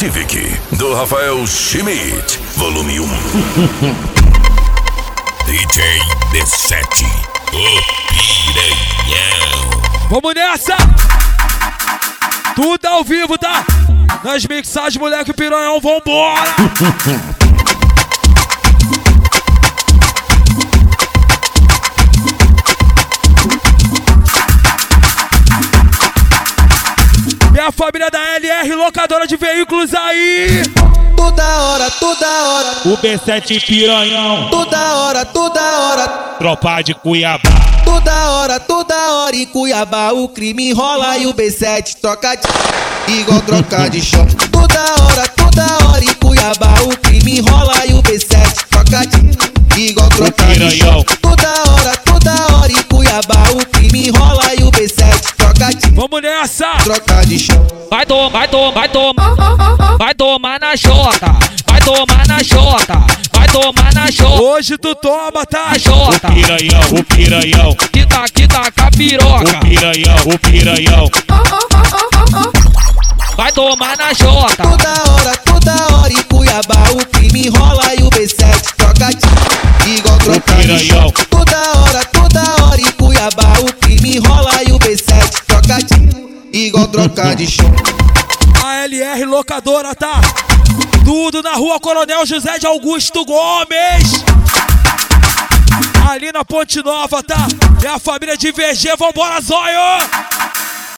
Civic, do Rafael Schmidt, volume 1. DJ B7, o piranhão. Vamos nessa! Tudo ao vivo, tá? Nas mixagens, moleque, piranhão, vambora! E a família da LR, locadora de veículos aí! Toda hora, o B7 piranhão, toda hora, tropa de Cuiabá. toda hora em Cuiabá o crime rola e o B7 troca de igual troca de chão. Toda hora em Cuiabá o crime rola e o B7 troca de igual troca de chão. Toda hora em Cuiabá o crime rola e o B7 troca de Vamos nessa! troca de chão. Vai tomar na chota, vai tomar na chota, vai tomar na chota. Hoje tu toma, tá? Chota, O piranhão, que taca piroca. o piranhão. Vai tomar na chota. Toda hora em Cuiabá o crime rola e o B7 troca de igual troca de chão. Toda hora em Cuiabá o crime rola e o B7 troca de igual troca de chão. A LR locadora, tá? Tudo na rua Coronel José de Augusto Gomes. Ali na Ponte Nova, tá? É a família de VG, vambora, zóio!